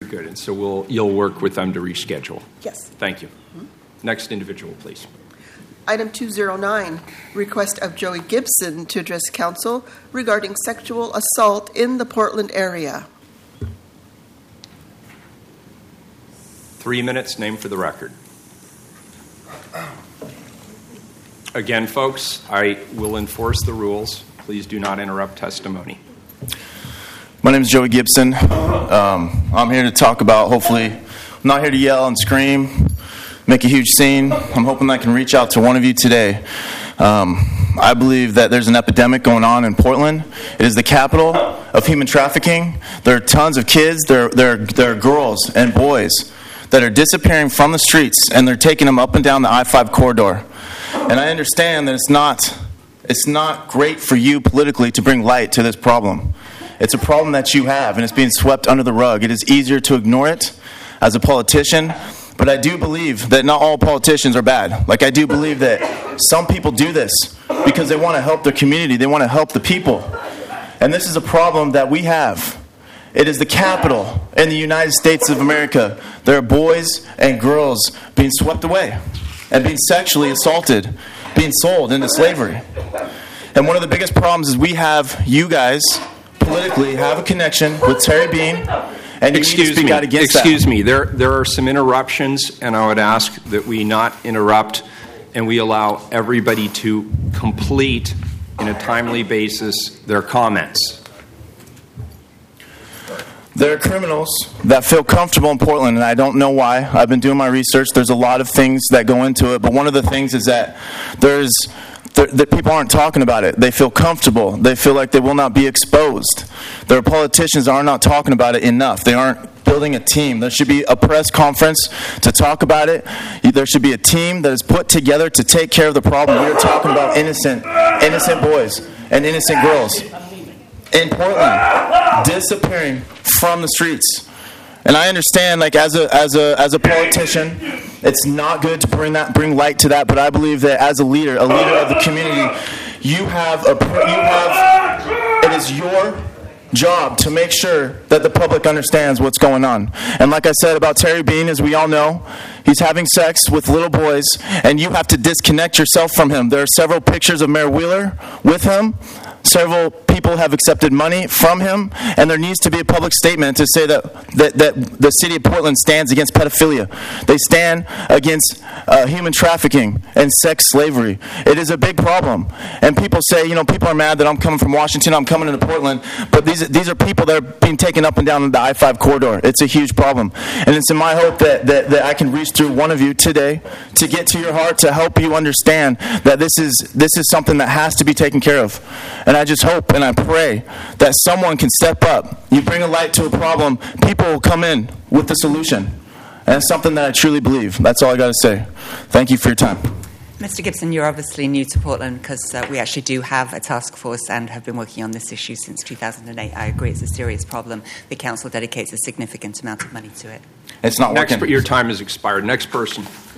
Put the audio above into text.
good. And so you'll work with them to reschedule. Yes. Thank you. Next individual, please. Item 209, request of Joey Gibson to address council regarding sexual assault in the Portland area. 3 minutes, name for the record. Again, folks, I will enforce the rules. Please do not interrupt testimony. My name is Joey Gibson. I'm here to talk about, hopefully, I'm not here to yell and scream, make a huge scene. I'm hoping I can reach out to one of you today. I believe that there's an epidemic going on in Portland. It is the capital of human trafficking. There are tons of kids, there are girls and boys that are disappearing from the streets, and they're taking them up and down the I-5 corridor. And I understand that it's not great for you politically to bring light to this problem. It's a problem that you have, and it's being swept under the rug. It is easier to ignore it as a politician, but I do believe that not all politicians are bad. Like, I do believe that some people do this because they want to help their community. They want to help the people. And this is a problem that we have. It is the capital in the United States of America. There are boys and girls being swept away and being sexually assaulted, being sold into slavery. And one of the biggest problems is we have, you guys politically have a connection with Terry Bean, and you need to speak out against that. Excuse me. There are some interruptions, and I would ask that we not interrupt and we allow everybody to complete, in a timely basis, their comments. There are criminals that feel comfortable in Portland, and I don't know why. I've been doing my research. There's a lot of things that go into it, but one of the things is that that people aren't talking about it. They feel comfortable. They feel like they will not be exposed. There are politicians that are not talking about it enough. They aren't building a team. There should be a press conference to talk about it. There should be a team that is put together to take care of the problem. We are talking about innocent boys and innocent girls in Portland disappearing from the streets. And I understand, like, as a politician, it's not good to bring light to that. But I believe that as a leader of the community, it is your job to make sure that the public understands what's going on. And like I said about Terry Bean, as we all know, he's having sex with little boys, and you have to disconnect yourself from him. There are several pictures of Mayor Wheeler with him. Several people have accepted money from him, and there needs to be a public statement to say that the city of Portland stands against pedophilia. They stand against human trafficking and sex slavery. It is a big problem. And people say, people are mad that I'm coming from Washington, I'm coming into Portland, but these are people that are being taken up and down the I-5 corridor. It's a huge problem. And it's in my hope that I can reach through one of you today to get to your heart, to help you understand that this is something that has to be taken care of. And I just hope and I pray that someone can step up. You bring a light to a problem, people will come in with the solution. And it's something that I truly believe. That's all I got to say. Thank you for your time. Mr. Gibson, you're obviously new to Portland because we actually do have a task force and have been working on this issue since 2008. I agree it's a serious problem. The council dedicates a significant amount of money to it. It's not working. Your time has expired. Next person.